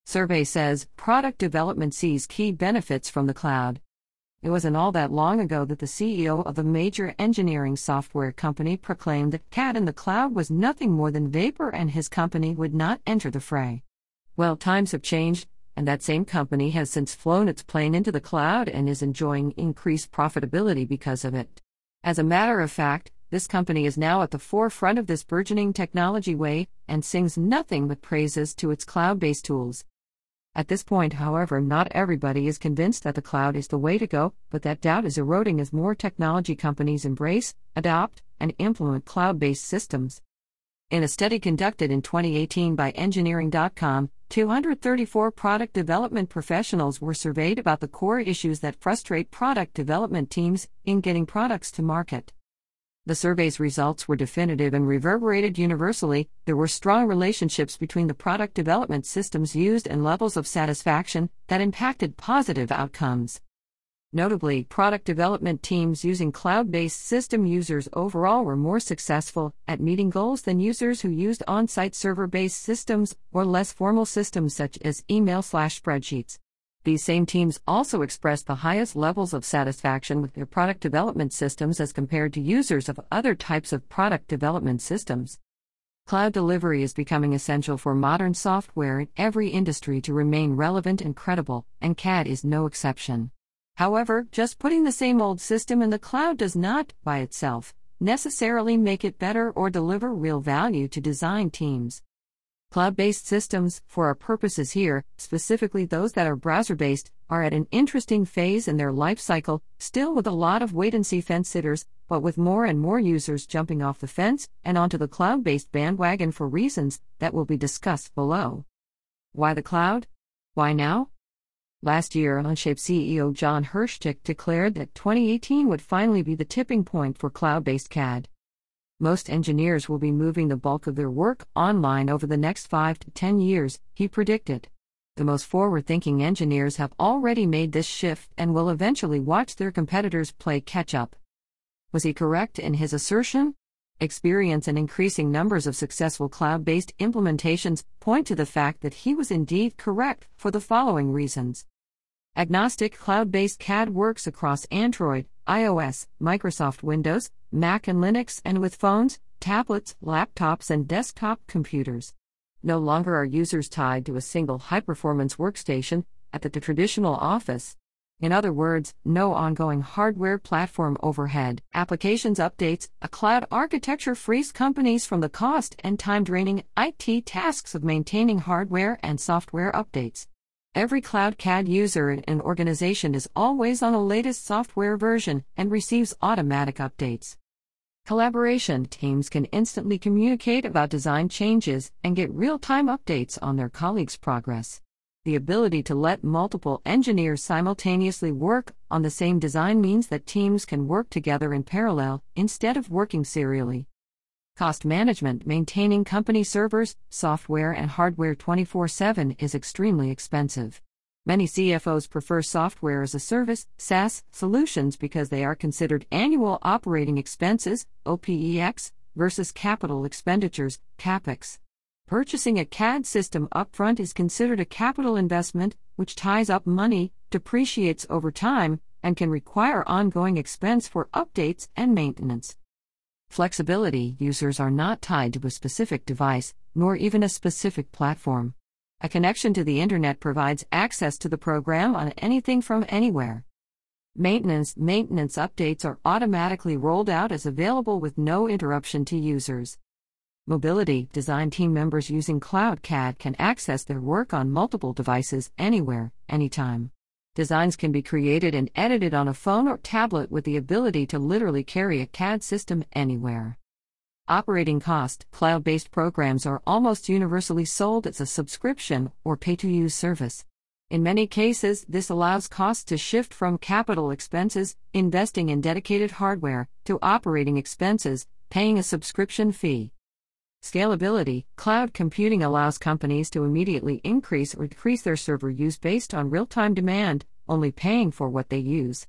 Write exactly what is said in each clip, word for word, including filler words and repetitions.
Survey says product development sees key benefits from the cloud. It wasn't all that long ago that the C E O of a major engineering software company proclaimed that C A D in the cloud was nothing more than vapor and his company would not enter the fray. Well, times have changed, and that same company has since flown its plane into the cloud and is enjoying increased profitability because of it. As a matter of fact, this company is now at the forefront of this burgeoning technology wave and sings nothing but praises to its cloud-based tools. At this point, however, not everybody is convinced that the cloud is the way to go, but that doubt is eroding as more technology companies embrace, adopt, and implement cloud-based systems. In a study conducted in twenty eighteen by Engineering dot com, two hundred thirty-four product development professionals were surveyed about the core issues that frustrate product development teams in getting products to market. The survey's results were definitive and reverberated universally. There were strong relationships between the product development systems used and levels of satisfaction that impacted positive outcomes. Notably, product development teams using cloud-based system users overall were more successful at meeting goals than users who used on-site server-based systems or less formal systems such as email/spreadsheets. These same teams also expressed the highest levels of satisfaction with their product development systems as compared to users of other types of product development systems. Cloud delivery is becoming essential for modern software in every industry to remain relevant and credible, and C A D is no exception. However, just putting the same old system in the cloud does not, by itself, necessarily make it better or deliver real value to design teams. Cloud-based systems, for our purposes here, specifically those that are browser-based, are at an interesting phase in their life cycle, still with a lot of wait-and-see fence-sitters, but with more and more users jumping off the fence and onto the cloud-based bandwagon for reasons that will be discussed below. Why the cloud? Why now? Last year, Onshape C E O John Hirschtick declared that twenty eighteen would finally be the tipping point for cloud-based C A D. Most engineers will be moving the bulk of their work online over the next five to ten years, he predicted. The most forward-thinking engineers have already made this shift and will eventually watch their competitors play catch-up. Was he correct in his assertion? Experience and increasing numbers of successful cloud-based implementations point to the fact that he was indeed correct for the following reasons. Agnostic cloud-based C A D works across Android, iOS, Microsoft Windows, Mac and Linux, and with phones, tablets, laptops, and desktop computers. No longer are users tied to a single high-performance workstation at the traditional office. In other words, no ongoing hardware platform overhead. Applications updates. A cloud architecture frees companies from the cost and time-draining I T tasks of maintaining hardware and software updates. Every cloud C A D user in an organization is always on the latest software version and receives automatic updates. Collaboration. Teams can instantly communicate about design changes and get real-time updates on their colleagues' progress. The ability to let multiple engineers simultaneously work on the same design means that teams can work together in parallel instead of working serially. Cost management. Maintaining company servers, software, and hardware twenty-four seven is extremely expensive. Many C F Os prefer software as a service, SaaS, solutions because they are considered annual operating expenses, O P E X, versus capital expenditures, CapEx. Purchasing a C A D system upfront is considered a capital investment, which ties up money, depreciates over time, and can require ongoing expense for updates and maintenance. Flexibility. Users are not tied to a specific device, nor even a specific platform. A connection to the internet provides access to the program on anything from anywhere. Maintenance. Maintenance updates are automatically rolled out as available with no interruption to users. Mobility. Design team members using Cloud C A D can access their work on multiple devices anywhere, anytime. Designs can be created and edited on a phone or tablet with the ability to literally carry a C A D system anywhere. Operating cost. Cloud-based programs are almost universally sold as a subscription or pay-to-use service. In many cases, this allows costs to shift from capital expenses, investing in dedicated hardware, to operating expenses, paying a subscription fee. Scalability. Cloud computing allows companies to immediately increase or decrease their server use based on real-time demand, only paying for what they use.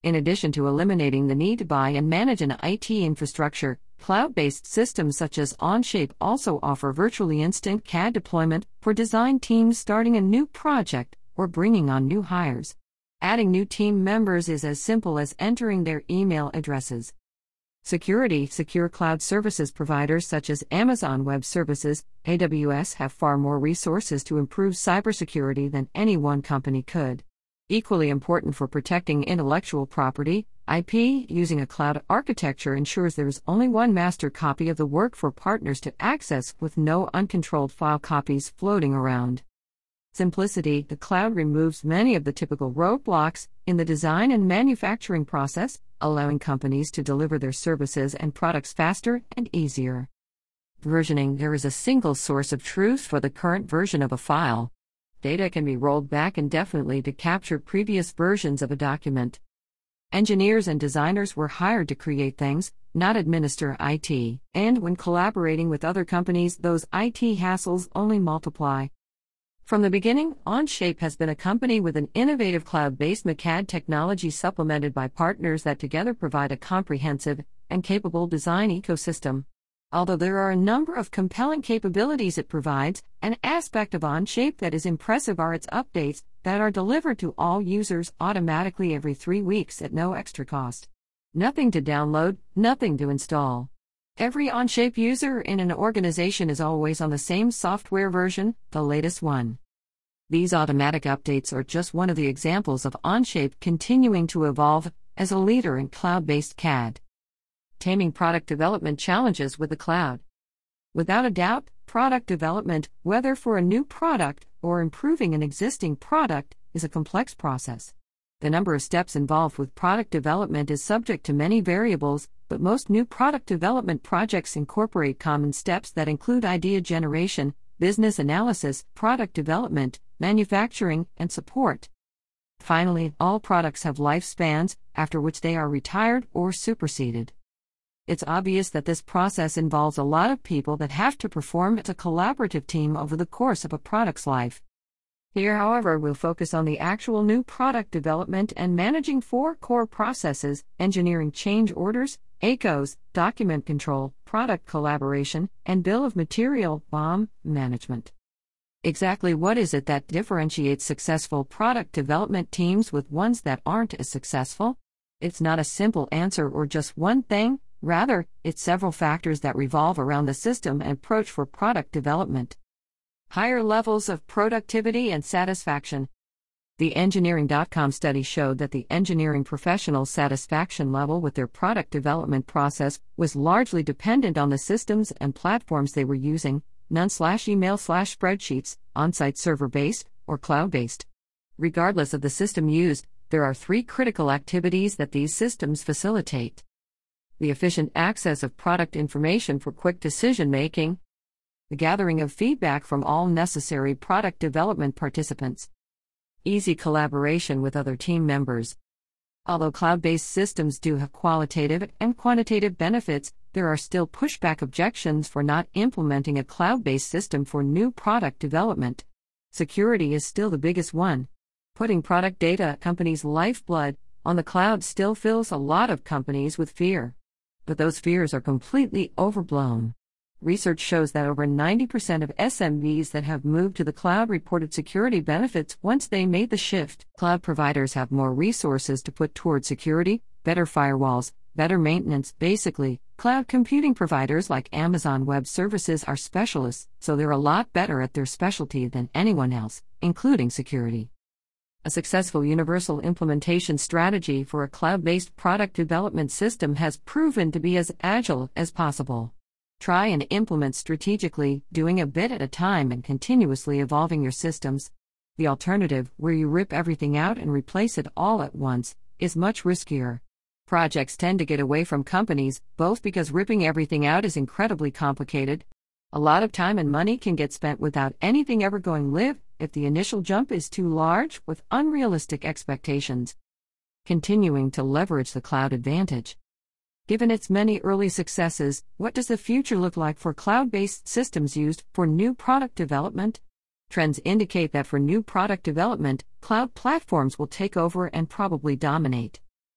In addition to eliminating the need to buy and manage an I T infrastructure, cloud-based systems such as Onshape also offer virtually instant C A D deployment for design teams starting a new project or bringing on new hires. Adding new team members is as simple as entering their email addresses. Security. Secure cloud services providers such as Amazon Web Services, A W S have far more resources to improve cybersecurity than any one company could. Equally important for protecting intellectual property, I P, using a cloud architecture ensures there is only one master copy of the work for partners to access with no uncontrolled file copies floating around. Simplicity. The cloud removes many of the typical roadblocks in the design and manufacturing process, allowing companies to deliver their services and products faster and easier. Versioning. There is a single source of truth for the current version of a file. Data can be rolled back indefinitely to capture previous versions of a document. Engineers and designers were hired to create things, not administer I T, and when collaborating with other companies, those I T hassles only multiply. From the beginning, Onshape has been a company with an innovative cloud-based M C A D technology supplemented by partners that together provide a comprehensive and capable design ecosystem. Although there are a number of compelling capabilities it provides, an aspect of Onshape that is impressive are its updates that are delivered to all users automatically every three weeks at no extra cost. Nothing to download, nothing to install. Every Onshape user in an organization is always on the same software version, the latest one. These automatic updates are just one of the examples of Onshape continuing to evolve as a leader in cloud-based C A D. Taming product development challenges with the cloud. Without a doubt, product development, whether for a new product or improving an existing product, is a complex process. The number of steps involved with product development is subject to many variables, but most new product development projects incorporate common steps that include idea generation, business analysis, product development, manufacturing, and support. Finally, all products have lifespans, after which they are retired or superseded. It's obvious that this process involves a lot of people that have to perform as a collaborative team over the course of a product's life. Here, however, we'll focus on the actual new product development and managing four core processes: engineering change orders, A C Os, document control, product collaboration, and bill of material (B O M) management. Exactly what is it that differentiates successful product development teams with ones that aren't as successful? It's not a simple answer or just one thing. Rather, it's several factors that revolve around the system and approach for product development. Higher levels of productivity and satisfaction. The Engineering dot com study showed that the engineering professionals' satisfaction level with their product development process was largely dependent on the systems and platforms they were using, none slash email slash spreadsheets, on-site server-based, or cloud-based. Regardless of the system used, there are three critical activities that these systems facilitate. The efficient access of product information for quick decision-making. The gathering of feedback from all necessary product development participants. Easy collaboration with other team members. Although cloud-based systems do have qualitative and quantitative benefits, there are still pushback objections for not implementing a cloud-based system for new product development. Security is still the biggest one. Putting product data, companies' lifeblood, on the cloud still fills a lot of companies with fear. But those fears are completely overblown. Research shows that over ninety percent of S M Bs that have moved to the cloud reported security benefits once they made the shift. Cloud providers have more resources to put toward security, better firewalls, better maintenance. Basically, cloud computing providers like Amazon Web Services are specialists, so they're a lot better at their specialty than anyone else, including security. A successful universal implementation strategy for a cloud-based product development system has proven to be as agile as possible. Try and implement strategically, doing a bit at a time and continuously evolving your systems. The alternative, where you rip everything out and replace it all at once, is much riskier. Projects tend to get away from companies, both because ripping everything out is incredibly complicated. A lot of time and money can get spent without anything ever going live if the initial jump is too large with unrealistic expectations. Continuing to leverage the cloud advantage. Given its many early successes, what does the future look like for cloud-based systems used for new product development? Trends indicate that for new product development, cloud platforms will take over and probably dominate.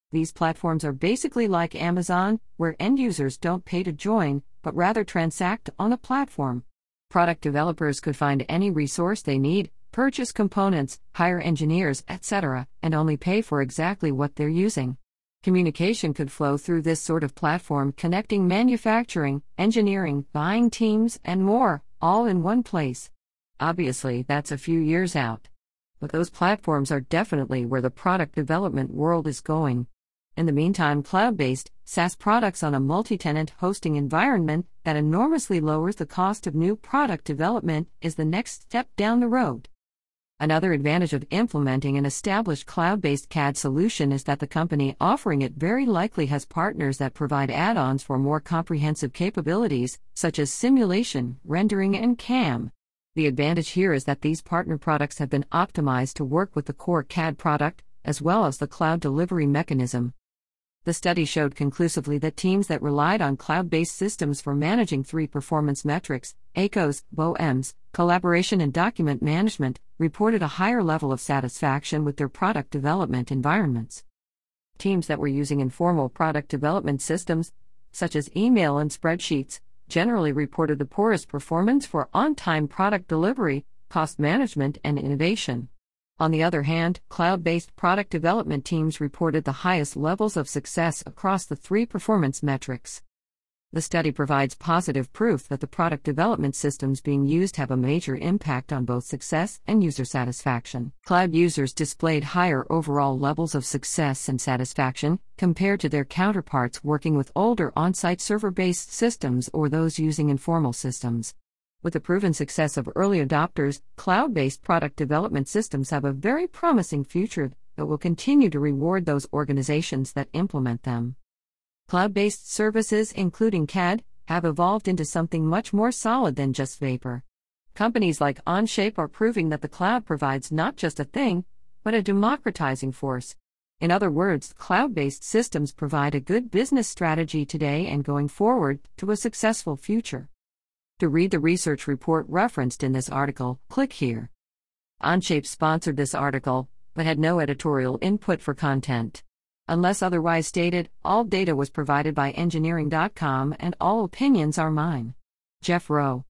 These platforms are basically like Amazon, where end users don't pay to join, but rather transact on the platform. Product developers could find any resource they need, purchase components, hire engineers, et cetera, and only pay for exactly what they're using. Communication could flow through this sort of platform, connecting manufacturing, engineering, buying teams, and more, all in one place. Obviously, that's a few years out. But those platforms are definitely where the product development world is going. In the meantime, cloud-based, SaaS products on a multi-tenant hosting environment that enormously lowers the cost of new product development is the next step down the road. Another advantage of implementing an established cloud-based C A D solution is that the company offering it very likely has partners that provide add-ons for more comprehensive capabilities, such as simulation, rendering, and C A M. The advantage here is that these partner products have been optimized to work with the core C A D product, as well as the cloud delivery mechanism. The study showed conclusively that teams that relied on cloud-based systems for managing three performance metrics, A C Os, B O E Ms, collaboration and document management, reported a higher level of satisfaction with their product development environments. Teams that were using informal product development systems, such as email and spreadsheets, generally reported the poorest performance for on-time product delivery, cost management, and innovation. On the other hand, cloud-based product development teams reported the highest levels of success across the three performance metrics. The study provides positive proof that the product development systems being used have a major impact on both success and user satisfaction. Cloud users displayed higher overall levels of success and satisfaction compared to their counterparts working with older on-site server-based systems or those using informal systems. With the proven success of early adopters, cloud-based product development systems have a very promising future that will continue to reward those organizations that implement them. Cloud-based services, including C A D, have evolved into something much more solid than just vapor. Companies like Onshape are proving that the cloud provides not just a thing, but a democratizing force. In other words, cloud-based systems provide a good business strategy today and going forward to a successful future. To read the research report referenced in this article, click here. Onshape sponsored this article, but had no editorial input for content. Unless otherwise stated, all data was provided by engineering dot com and all opinions are mine. Jeff Rowe.